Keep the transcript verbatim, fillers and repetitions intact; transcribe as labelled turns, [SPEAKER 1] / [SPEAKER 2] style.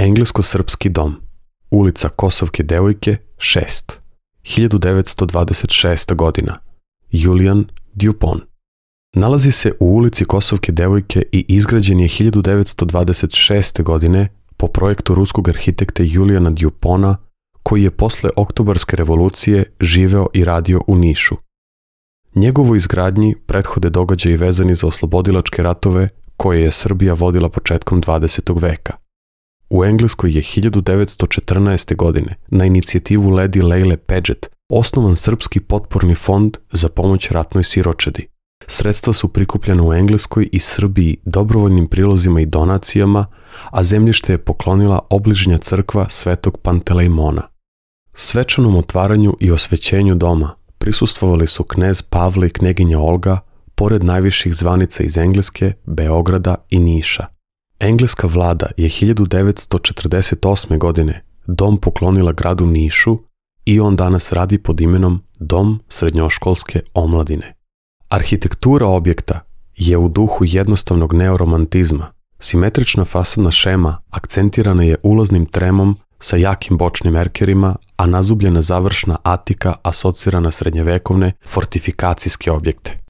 [SPEAKER 1] Englesko-srpski dom, ulica Kosovke devojke, šest, hiljadu devetsto dvadeset šesta godina, Julian Dupont. Nalazi se u ulici Kosovke devojke i izgrađen je hiljadu devetsto dvadeset šeste. godine po projektu ruskog arhitekta Julijana Duponta, koji je posle Oktobarske revolucije živeo i radio u Nišu. Njegovoj izgradnji prethode događaji vezani za oslobodilačke ratove koje je Srbija vodila početkom dvadesetog veka. U Engleskoj je hiljadu devetsto četrnaeste. godine na inicijativu Lady Leile Paget osnovan Srpski potporni fond za pomoć ratnoj siročadi. Sredstva su prikupljena u Engleskoj i Srbiji dobrovoljnim prilozima i donacijama, a zemljište je poklonila obližnja crkva Svetog Pantelejmona. Svečanom otvaranju i osvećenju doma prisustvovali su knez Pavle i kneginja Olga, pored najviših zvanica iz Engleske, Beograda i Niša. Engleska vlada je hiljadu devetsto četrdeset osme. godine dom poklonila gradu Nišu i on danas radi pod imenom Dom srednjoškolske omladine. Arhitektura objekta je u duhu jednostavnog neoromantizma. Simetrična fasadna šema akcentirana je ulaznim tremom sa jakim bočnim erkerima, a nazubljena završna atika asocira na srednjevekovne fortifikacijske objekte.